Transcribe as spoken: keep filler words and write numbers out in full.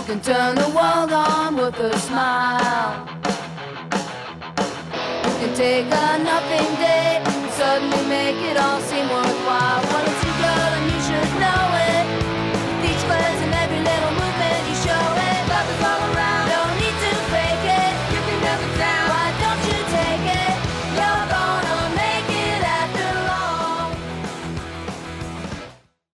can turn the world on with a smile. You can take a nothing day and suddenly make it all seem worthwhile.